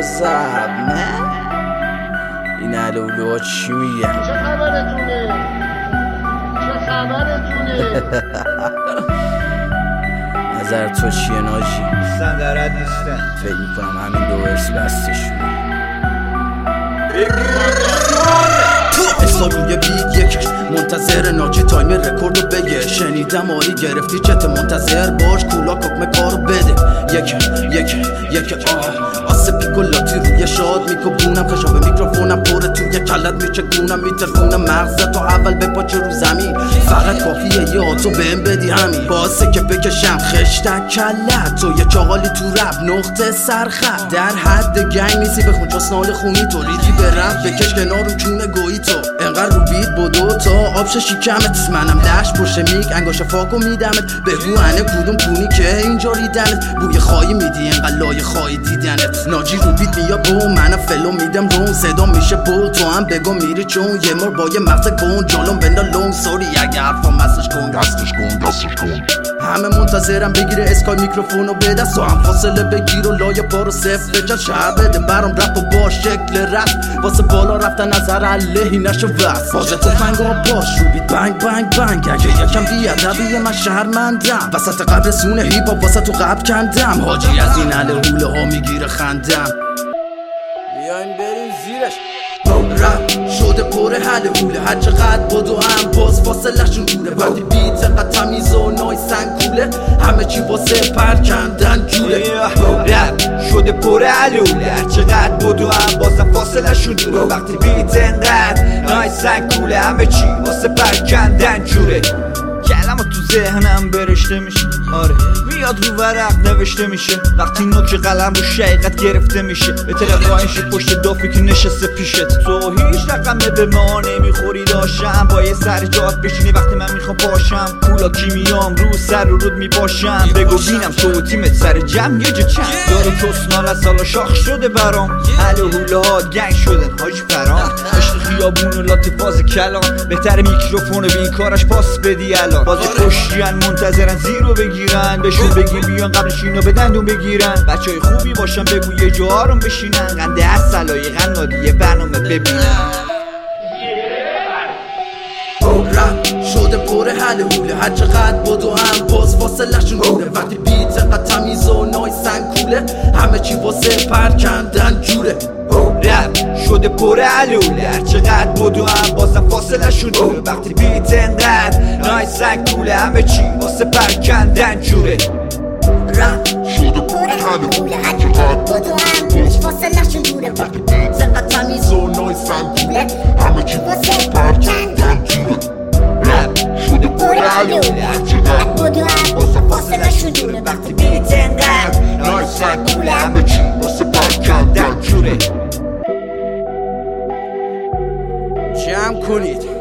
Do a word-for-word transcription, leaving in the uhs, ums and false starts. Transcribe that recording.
what's up man؟ این علولوها چی میگن؟ چه خبرتونه؟ چه خبرتونه؟ نظر تو چیه ناجی؟ نیستن درد نیستن. فکر میکنم همین دو ورس بستشونه. استا روی بیت یکش منتظر ناجی تایم رکوردو بگه. شنیدم آری گرفتی چت منتظر باش کولا ککمه کارو بده. یک یک یک آه آسه پیکولاتی روی شاد میکوبونم خشاب میکروفونم پره توی کلت میشه گونم میترکونم مغزتو اول بپاچه رو زمین. فقط کافیه یه آتو بهم بدی همین باسه که بکشم خشتک کلت تو یه چاقالی تو رب نقطه سرخط در حد گنگ نیستی بخون چسنال خونی تو ریدی به رفت بکش کنار رو چونه گویی تو انقدر رو بیت بدو تا آبش شیکمت منم لش پشت میک انگاش فاکو میدمت بگو انه کدوم کونی که اینجا ریدنت بوی خواهی میدی انقدر لای خواهی دیدنت ناجی رو بیت بیا بو منم فلو میدم رون صدا میشه بو تو هم بگو میری چون یه مار با یه مغز کن جالون بندا لون سوری اگه حرفم مسش کن دستش کن دستش کن همه منتظرم بگیره اسکای میکروفونو به دست و هم فاصله بگیر و لای پا رو صفر بچن شهر بده برام رپ و با شکل رپ واسه بالا رفتن نظر علیهی نشو وست بازه تو فنگا باش رو بیت بنگ بنگ بنگ اگه یکم بیادبیه من شهرمندم وسط قبر سونه هیپ هاپ واسه تو قبر کندم حاجی از این عله حوله ها میگیره خندم بیاین بریم زیرش. رپ شده پر حل حوله هر چقدر بدو هم باز فاصله شون دوره وقتی بیت قد تمیز و نایسن کوله همه چی واسه پر کندن جوره. رپ شده پر حل حوله هر چقدر بدو هم بازم فاصله شون دوره وقتی بیت انقدر نایسن کوله همه چی واسه پر کندن جوره. کلمات تو ذهنم برشته میشه آره میاد رو ورق نوشته میشه وقتی نوک قلم رو شقیقت گرفته میشه به طرف راینشی پشت دافی که نشسته پیشت تو هیچ رقمه به ما نمیخوری داشتم با یه سر جات بشینی وقتی من میخوام پاشم کولا کیمیام رو سر رو رود میپاشم بگو بینم تو تیمت سر جمع یه جا چند داره کسنال از سالا شاخ شده برام حل و حوله ها گنگ شدن حاج فرام عشق خیابون و لاته فاز کلان بهتر میکروفون به این کارش پاس بدی الان بازی کشیان منتظرن زیرو بگیرن بهشون بگی بیان قبلش اینو به دندون بگیرن بچهای خوبی باشن بگو یه جا آروم بشینن قنده اصلای قنادی یه برنامه ببینن. رپ شده پر حل حوله هر چقدر بدو هم باز فاصله شون دوره وقتی بیت قد تمیز و نایسن کوله همه چی واسه پر کندن جوره. رپ شده پر حل حوله هر چقدر بدو هم بازم فاصله شون دوره وقتی بیت انقدر نایسن کوله همه چی واسه پر کندن جوره. رپ شده پر حل حوله هر چقدر بدو هم باز فاصله شون دوره وقتی بیت قد تمیز و نایسن کوله همه چی واسه پر کندن جوره. رپ شده پر حل حوله هر چقدر بدو هم بازم فاصله شون دوره وقتی بیت انقدر نایسن کوله همه چی واسه پر کندن جوره. جمع کنید